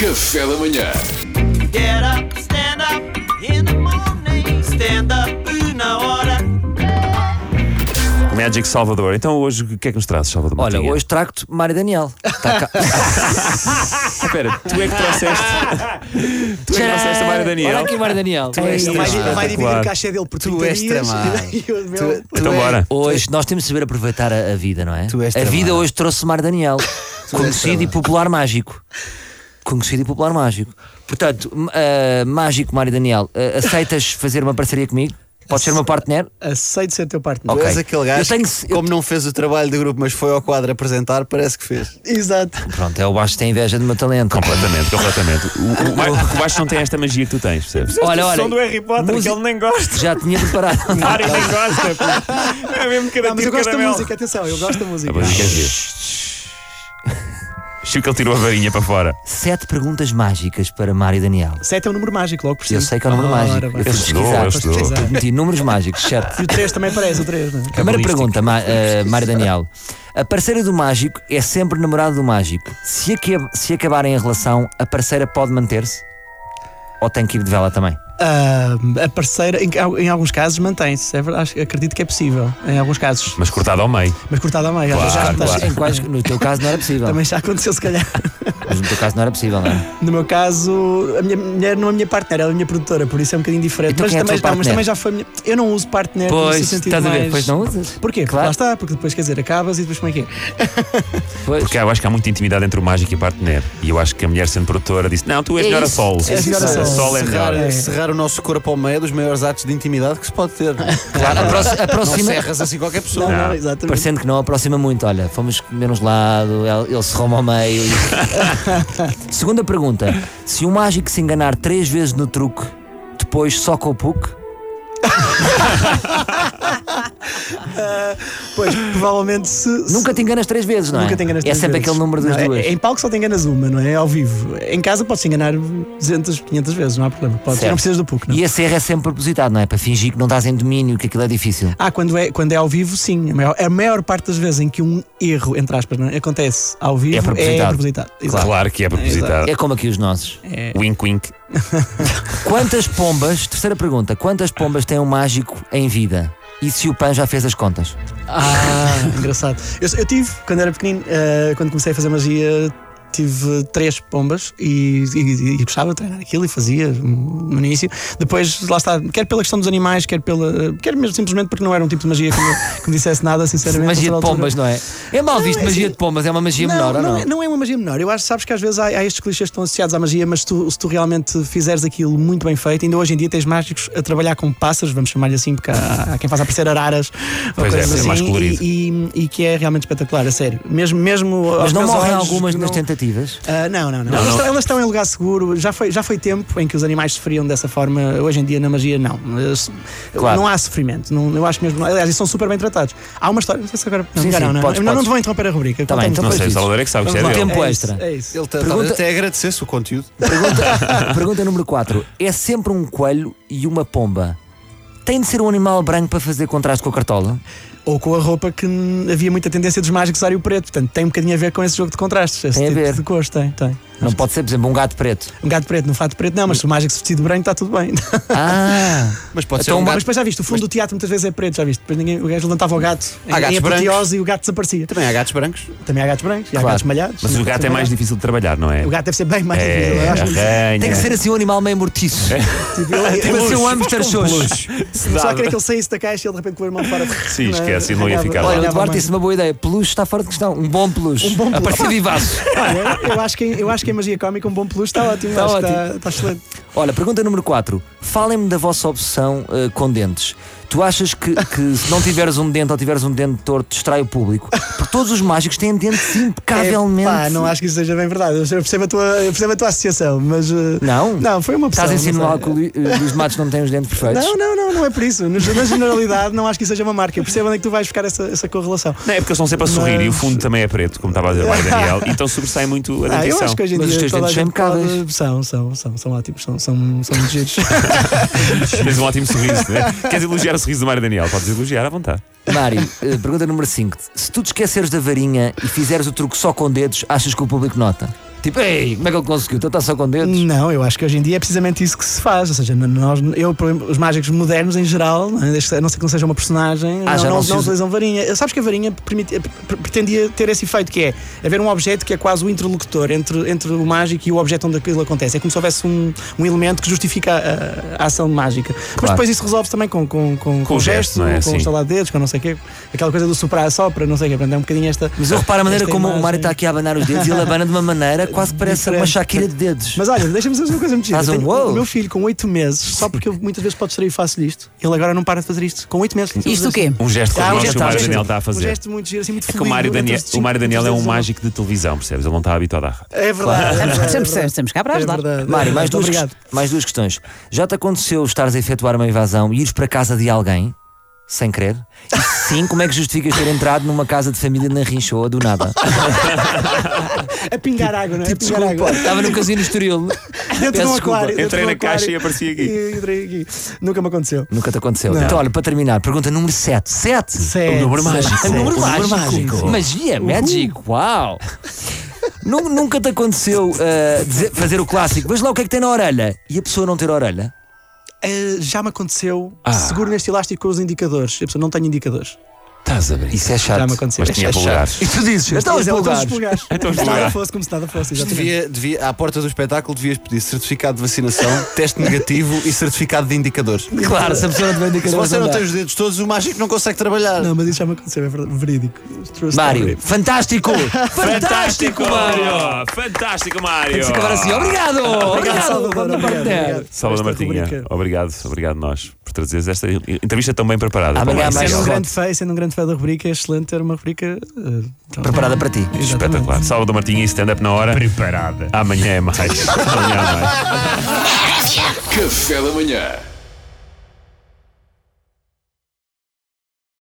Café da manhã. Get up, stand up in the morning. Stand up na hora. Magic Salvador. Então hoje o que é que nos trazes, Salvador? Olha, Martinha? hoje trago-te Mário Daniel. Tá cá. Espera, tu é que trouxeste. Tu é que trouxeste a Mário Daniel. Olha aqui, Mário Daniel. Ele vai dividir o cachê dele por 30 és dias. tramado. E o meu- Então bora. Hoje nós temos de saber aproveitar a vida, não é? Tu és A vida tramado. hoje trouxe Mário Daniel, conhecido e tramado. popular mágico. Conhecido e popular mágico. Portanto, mágico Mário Daniel, aceitas fazer uma parceria comigo? Podes ser uma partner? Aceito ser teu partner. Tu Ok. és aquele gajo Eu tenho- que, como não fez o trabalho do grupo, mas foi ao quadro apresentar, parece que fez. Exato. Pronto, é o baixo que tem inveja do meu talento. Completamente. O baixo não tem esta magia que tu tens, percebes? Olha, O som do Harry Potter, que ele nem gosta. Já tinha preparado. Mário nem gosta. Pô. É mesmo cada Não, mas tiro eu gosto da caramelo. música, atenção, eu gosto da música. A música é gira. Chico, ele tirou a varinha para fora. 7 perguntas mágicas para Mário Daniel. 7 é um número mágico, logo por cima. Eu sei que é o número mágico. Eu fui Ele estudou, pesquisar. ele estudou. pesquisar. Meti números mágicos, 7. E o 3 também parece, o 3, não é? Primeira pergunta, Mário Daniel. A parceira do mágico é sempre namorada do mágico. Se acabarem a relação, a parceira pode manter-se? Ou tem que ir de vela também? A parceira, em alguns casos, mantém-se. É verdade, acredito que é possível. Em alguns casos. Mas cortado ao meio. Mas cortada a meio. Claro, já acontece. claro. Em quais, no teu caso não era possível. Também já aconteceu, se calhar. Mas no teu caso não era possível, não é? No meu caso, a minha mulher não é a minha partner, ela é a minha produtora, por isso é um bocadinho diferente. Então Mas quem é a também, tua não, mas partner? também já foi a minha. Eu não uso partner Pois, nesse sentido estás a ver? mais. Pois não usas. Porquê? Claro. Lá está, porque depois, quer dizer, acabas e depois como é que é? Pois. Porque eu acho que há muita intimidade entre o mágico e a partner. E eu acho que a mulher, sendo produtora, disse: não, tu és É melhor a isso. solo. És melhor a solo. Solo é melhor. Serrar o nosso corpo ao meio é dos maiores atos de intimidade que se pode ter. Claro, Não aproxima. serras assim qualquer pessoa. Não, Não. exatamente. Parecendo que não aproxima muito, olha, fomos comer uns lado, ele se roma ao meio. Segunda pergunta: se um mágico se enganar 3 vezes no truque, depois só com o puck? Pois, provavelmente se. Nunca te enganas 3 vezes, não é? Nunca te enganas É três sempre vezes. aquele número das Não, duas. Em palco só te enganas uma, não é? Ao vivo. Em casa podes enganar 200, 500 vezes, não há problema. Certo. Não precisas do PUC, não. E esse erro é sempre propositado, não é? Para fingir que não estás em domínio, que aquilo é difícil. Quando é ao vivo, sim. A maior parte das vezes em que um erro, entre aspas, não é? Acontece ao vivo, É propositado. propositado. Exato. Claro que é propositado. É como aqui os nossos. Wink, wink. Quantas pombas, terceira pergunta, quantas pombas tem um mágico em vida? E se o PAN já fez as contas? Engraçado. Eu tive, quando era pequenino, quando comecei a fazer magia, tive 3 pombas e gostava de treinar aquilo e fazia no início. Depois, lá está, quer pela questão dos animais, quer mesmo simplesmente porque não era um tipo de magia que me dissesse nada, sinceramente. Magia de naquela altura. pombas, não é? É mal visto Não, é magia assim- de pombas, é uma magia menor, ou não? Não é uma magia menor. Eu acho, sabes que às vezes há estes clichês que estão associados à magia, mas se tu realmente fizeres aquilo muito bem feito, ainda hoje em dia tens mágicos a trabalhar com pássaros, vamos chamar-lhe assim, porque há quem faça aparecer araras ou Pois é, coisas é mais assim, colorido. e que é realmente espetacular, a sério. Mesmo Mas aos não meus morrem olhos, algumas não- nas tentativas? Não. Elas estão em lugar seguro. Já foi tempo em que os animais sofriam dessa forma. Hoje em dia, na magia, não. Claro. Não há sofrimento. Eu acho mesmo. Aliás, eles são super bem tratados. Há uma história. Não sei se agora. Sim, Não podes. te vou interromper a rubrica. Tá bem, Conta-me. então Não pois sei, isso. Salvador é que sabe o que é Vamos lá. dele. Tempo É isso, extra. é isso. Ele Pergunta- até agradecesse o conteúdo. Pergunta número 4. É sempre um coelho e uma pomba. Tem de ser um animal branco para fazer contraste com a cartola? Ou com a roupa que havia muita tendência dos mágicos usarem o preto. Portanto, tem um bocadinho a ver com esse jogo de contrastes. Esse Tem a tipo ver. de cores, tem. Não pode ser, por exemplo, um gato preto. Um gato preto, no fato preto, não, mas se o mágico se vestir de branco, está tudo bem. Mas pode Então, ser um Mas gato. depois já viste, o fundo do teatro muitas vezes é preto, já viste? Depois o gajo levantava o gato Há gatos em brancos. apoteose e o gato desaparecia. Também há gatos brancos. Também há gatos brancos e há Claro. gatos malhados. Mas o gato é mais difícil de trabalhar, não é? O gato deve ser bem mais difícil. É, eu acho. arranha. Tem que ser assim um animal meio mortiço. Tipo, ele- Tem que ser um hamster xoxo. Só queria que ele saísse da caixa e ele de repente com o irmão fora. Sim, esquece, não ia ficar Olha, lá. Olha, o Duarte disse uma boa ideia. Peluche está fora de questão. Um bom peluche. Um bom peluche. A parecer vivaço. eu acho que em magia cómica um bom peluche está ótimo. Está Acho que ótimo. está excelente. Olha, pergunta número 4. Falem-me da vossa obsessão com dentes. Tu achas que se não tiveres um dente ou tiveres um dente torto, distrai o público? Porque todos os mágicos têm dentes impecavelmente. Não acho que isso seja bem verdade. Eu percebo a tua associação, mas. Não? Não, foi uma opção. Estás a insinuar não que sei. o Luís Matos não tem os dentes perfeitos? Não é por isso. Na generalidade, não acho que isso seja uma marca. Eu percebo onde é que tu vais buscar essa correlação. Não, é porque eles estão sempre a sorrir e o fundo também é preto, como estava a dizer o Mário Daniel, então sobressai muito a Eu dentição. acho que hoje em Mas os dia teus toda a dentes são gente pode- impecáveis. são ótimos, são muito giros. Tens um ótimo sorriso, né? Queres elogiar o sorriso do Mário Daniel? Podes elogiar à vontade. Mário, pergunta número 5. Se tu te esqueceres da varinha e fizeres o truque só com dedos, achas que o público nota? Tipo, ei, como é que ele conseguiu? Tu estás só com dedos? Não, eu acho que hoje em dia é precisamente isso que se faz. Ou seja, por exemplo, os mágicos modernos em geral, a não ser que não seja uma personagem, não utilizam varinha. Sabes que a varinha pretendia ter esse efeito, que é haver um objeto que é quase o interlocutor entre o mágico e o objeto onde aquilo acontece. É como se houvesse um elemento que justifica a ação mágica. Mas depois isso resolve também com o gesto, não é? com o estalar de dedos, com não sei o quê. Aquela coisa do soprar-sopra, não sei o quê. Portanto, é um bocadinho esta. Mas eu reparo a maneira esta como imagem. o Mário está aqui a abanar os dedos e ele abana de uma maneira quase que parece uma Shakira de dedos. Mas olha, deixa-me dizer uma coisa muito gira. Faz um Tenho wow. O meu filho com 8 meses, só porque eu muitas vezes posso distrair e faço isto, ele agora não para de fazer isto. Com 8 meses. Isto o quê? Um gesto Ah, como um o gesto, Mário um gesto. Daniel está a Um fazer. gesto muito giro, assim, muito É que o Mário Daniel é um mágico de televisão, percebes? Ele não está habituado à rádio. É verdade. Estamos cá para ajudar. Mário, mais Obrigado. duas questões. Já te aconteceu estares a efetuar uma invasão e ires para a casa de alguém, sem querer? E sim, como é que justificas ter entrado numa casa de família na Rinchoa do nada? A pingar água, não é? Tipo, A pingar desculpa, água. estava no casino Estoril. Dentro de Peço um desculpa. aquário. dentro Entrei de um na caixa aquário. e apareci aqui. E entrei aqui. Nunca me aconteceu. Nunca te aconteceu. Não. Então, olha, para terminar, pergunta número 7. 7? Sete, O número mágico. sete, É número sete. mágico. Magia, magic, uau! Nunca te aconteceu fazer o clássico, veja lá o que é que tem na orelha e a pessoa não ter orelha? Já me aconteceu, seguro neste elástico com os indicadores. A pessoa não tem indicadores. Estás a ver? Isso é chato. Já me aconteceu. Mas tinha É chato. polegares. E tu dizes, então os Mas ela todos os polegares. polegares. Então os Se nada polegares. fosse como se nada fosse. Exatamente. Devia, à porta do espetáculo, devias pedir certificado de vacinação, teste negativo e certificado de indicadores. Claro, se a pessoa não tiver Se indicadores. você não dá. tem os dedos todos, o mágico não consegue trabalhar. Não, mas isso já me aconteceu, é verídico. True Mário, story. fantástico! Fantástico, Mário! Fantástico, Mário! Temos que acabar assim. Obrigado! Obrigado! Salvador, Vamos obrigado, partir. obrigado. Salvador Esta Martinha, rubrica. obrigado nós por trazeres esta entrevista tão bem preparada. Amanhã há Pá, mais isso é Sendo um grande fã da rubrica, é excelente ter uma rubrica Preparada para ti. espetacular. Salvador Martinha e stand-up na hora. Preparada. Amanhã é mais. Amanhã é mais. Café da manhã.